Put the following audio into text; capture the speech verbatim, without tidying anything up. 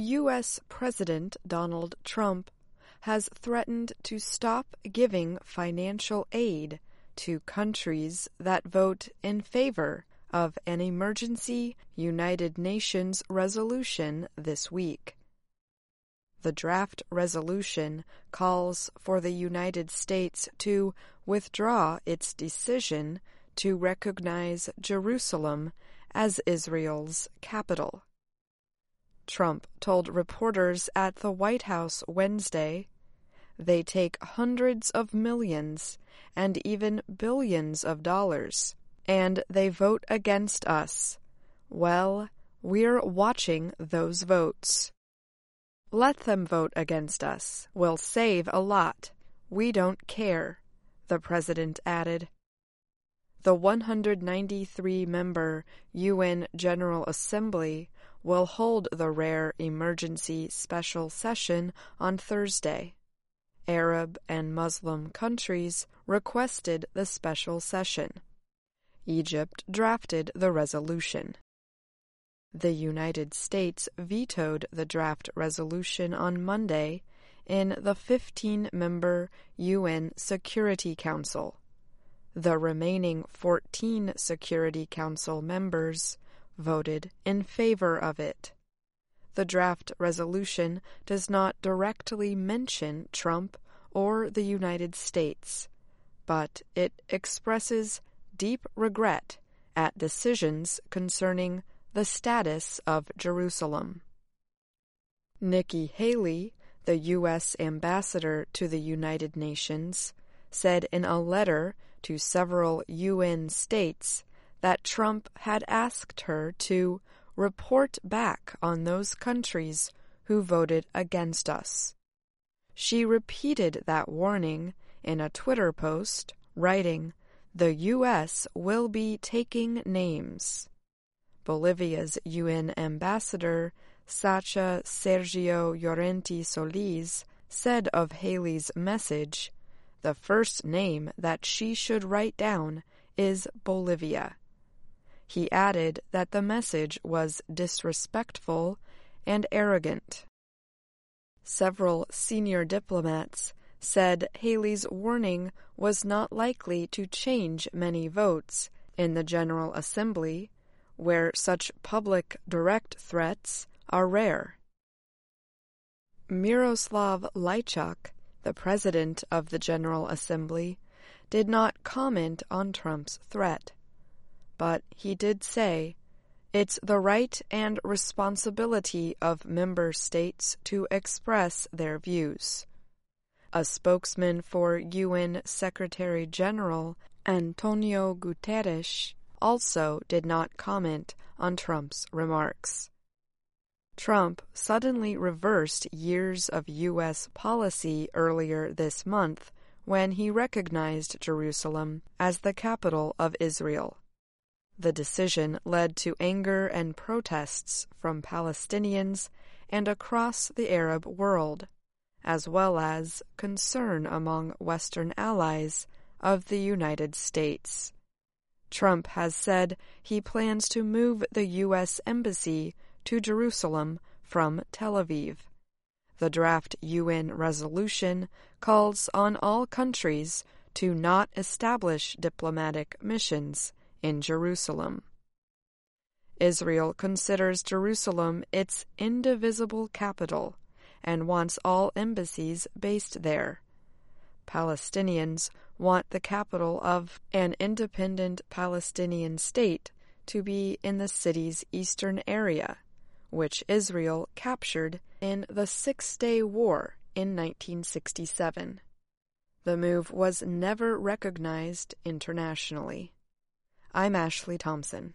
U S President Donald Trump has threatened to stop giving financial aid to countries that vote in favor of an emergency United Nations resolution this week. The draft resolution calls for the United States to withdraw its decision to recognize Jerusalem as Israel's capital. Trump told reporters at the White House Wednesday, "They take hundreds of millions and even billions of dollars, and they vote against us. Well, we're watching those votes. Let them vote against us. We'll save a lot. We don't care," the president added. The one hundred ninety-three member U N General Assembly will hold the rare emergency special session on Thursday. Arab and Muslim countries requested the special session. Egypt drafted the resolution. The United States vetoed the draft resolution on Monday in the fifteen-member U N Security Council. The remaining fourteen Security Council members voted in favor of it. The draft resolution does not directly mention Trump or the United States, but it expresses deep regret at decisions concerning the status of Jerusalem. Nikki Haley, the U S ambassador to the United Nations, said in a letter to several U N states that Trump had asked her to report back on those countries who voted against us. She repeated that warning in a Twitter post, writing, "The U S will be taking names." Bolivia's U N ambassador, Sacha Sergio Llorente Solís, said of Haley's message, "The first name that she should write down is Bolivia." He added that the message was disrespectful and arrogant. Several senior diplomats said Haley's warning was not likely to change many votes in the General Assembly, where such public direct threats are rare. Miroslav Lajčák, the president of the General Assembly, did not comment on Trump's threat. But he did say, "It's the right and responsibility of member states to express their views." A spokesman for U N Secretary-General Antonio Guterres also did not comment on Trump's remarks. Trump suddenly reversed years of U S policy earlier this month when he recognized Jerusalem as the capital of Israel. The decision led to anger and protests from Palestinians and across the Arab world, as well as concern among Western allies of the United States. Trump has said he plans to move the U S embassy to Jerusalem from Tel Aviv. The draft U N resolution calls on all countries to not establish diplomatic missions in Jerusalem. Israel considers Jerusalem its indivisible capital and wants all embassies based there. Palestinians want the capital of an independent Palestinian state to be in the city's eastern area, which Israel captured in the Six-Day War in nineteen sixty-seven. The move was never recognized internationally. I'm Ashley Thompson.